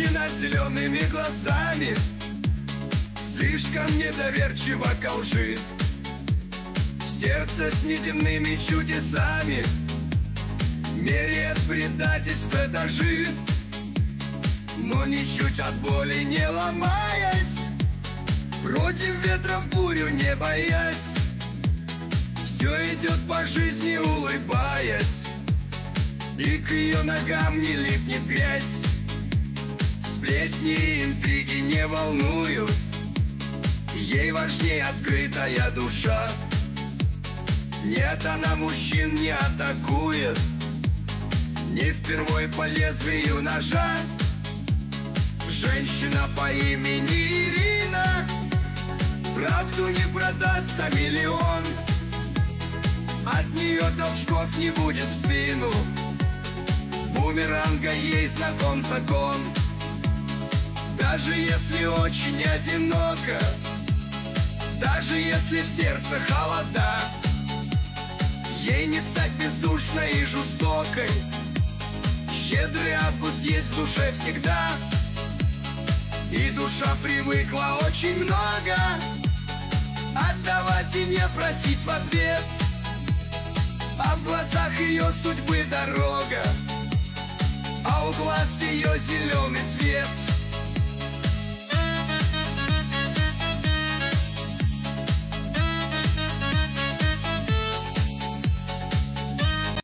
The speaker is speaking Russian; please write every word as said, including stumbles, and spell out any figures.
Женщина с зелеными глазами, слишком недоверчива ко лжи. Сердце с неземными чудесами меряет предательство этажи. Но ничуть от боли не ломаясь, против ветра в бурю не боясь, все идет по жизни улыбаясь, и к ее ногам не липнет грязь. Сплетни и интриги не волнуют, ей важнее открытая душа. Нет, она мужчин не атакует, не впервой по лезвию ножа. Женщина по имени Ирина правду не продаст за миллион. От нее толчков не будет в спину, бумеранга ей знаком закон. Даже если очень одиноко, даже если в сердце холода, ей не стать бездушной и жестокой. Щедрый август есть в душе всегда, и душа привыкла очень много отдавать и не просить в ответ. А в глазах ее судьбы дорога, а у глаз ее зеленый цвет.